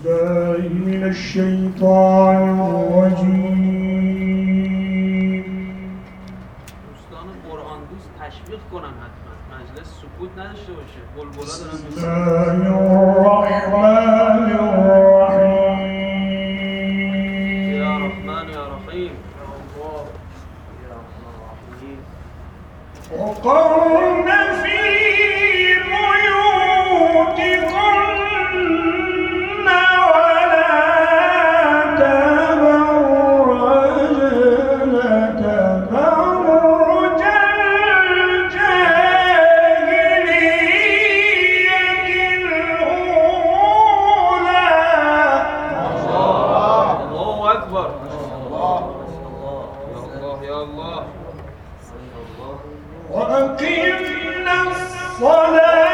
بالله من الشيطان الرجيم. دوستان قرآن دوست تشویق کنن حتما مجلس سکوت نداشته باشه. بلبلا دارن بسم الله الرحمن الرحیم. یا رحمان یا رحیم. وقرن في بيوتكن ولا تبرجن تبرج الجاهلية الأولى. الله أكبر. يا الله. وأقمنا الصلاة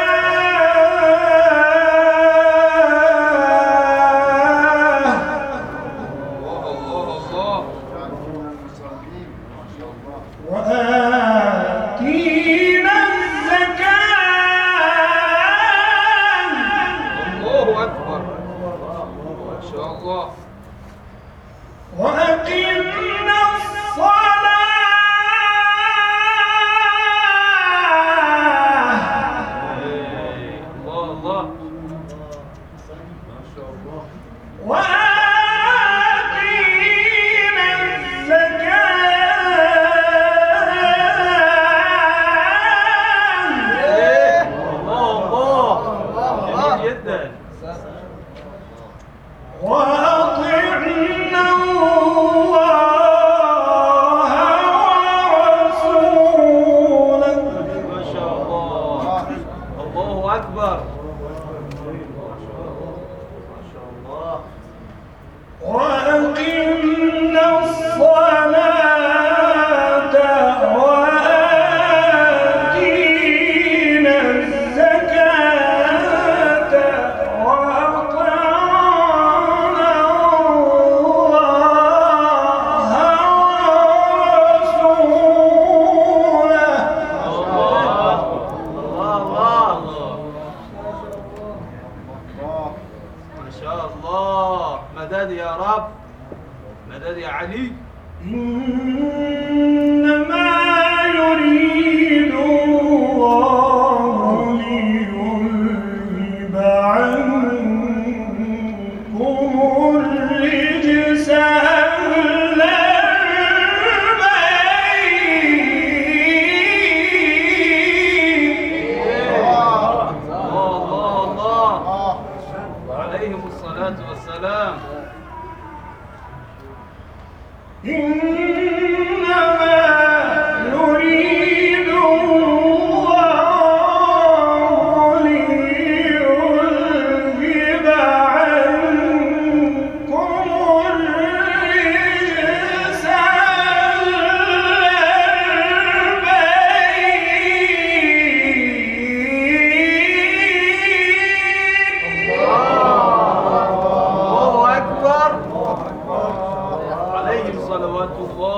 وآتينا الزكاة. الله أكبر. ما شاء الله. وأقمنا الصلاة وآتينا الزكاة. الله جميل جدا. وأطعنا الله ورسوله. ما شاء الله. الله أكبر. وأقمنا الصلاة وآتينا الزكاة وأطعنا الله ورسوله. ما شاء الله. مدد يا رب. مدد يا علي. إنما يريد الله ليذهب عنكم الرجس أهل البيت. الله عليهم الصلاة والسلام. إنما يريد الله ليذهب عنكم الرجس أهل البيت. الله أكبر. عليهم صلوات الله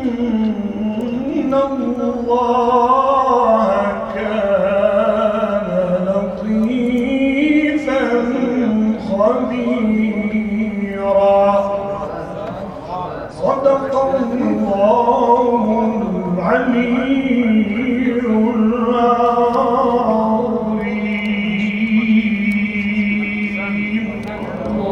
إن الله كان لطيفا خبيرا. صدق الله العليم.